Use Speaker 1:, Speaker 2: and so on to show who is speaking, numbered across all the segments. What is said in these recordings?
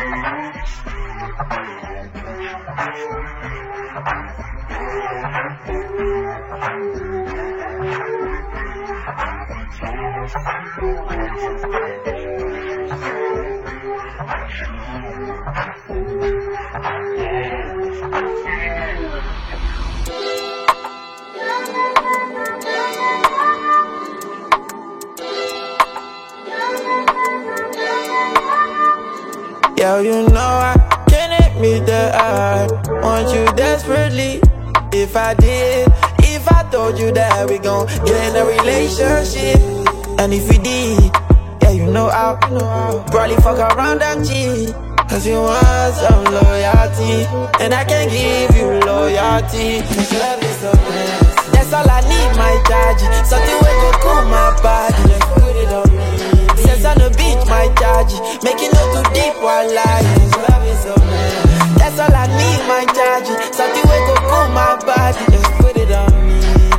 Speaker 1: Yo, you know I can't admit that I want you desperately. If I did, if I told you that we gon' get in a relationship, and if we did, yeah, you know I'll probably fuck around and cheat. Cause you want some loyalty, and I can't give you loyalty. Cause love is so bad. That's all I need, my charge. Something will go cool my body. Just put it on me. Sense on the beach, my charge. Make it not too deep while lying. Love is so bad. That's all I need, my charge. Something will go cool my body. Just put it on me.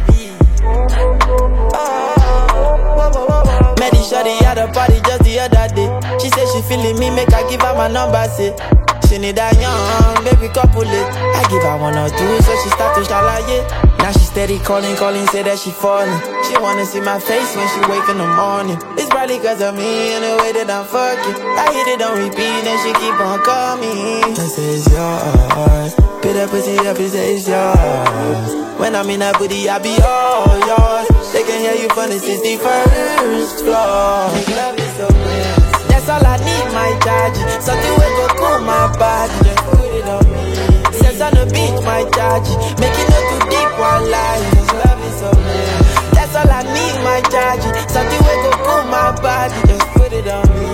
Speaker 1: Met the shorty at a party just the other day. She said she feeling me, make I give her my number, say she need a young baby couple it. I give her 1 or 2, so she start to shalaye. Now she steady calling, say that she falling. She wanna see my face when she wake in the morning. It's probably cause of me and the way that I'm fucking. I hit it on repeat and she keep on calling. I say it's yours. Put that pussy up and say it's yours. When I'm in that booty, I be all yours. They can hear you from the 61st floor. Make love is so real. That's all I need, my charge. Something will go cool my body. Just put it on me. Sense on the beach, my charge. Make it not too deep while lying. Cause love is so real. That's all I need, my charge. Something will go cool my body. Just put it on me.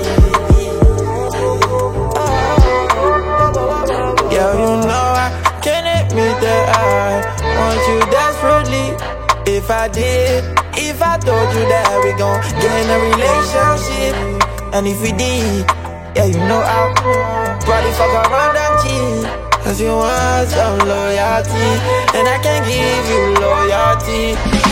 Speaker 1: Yo, you know I can't admit that I want you desperately. If I did, if I told you that we gon' get in a relationship, and if we did, yeah, you know I'll probably fuck around and cheat. Cause you want some loyalty, and I can't give you loyalty.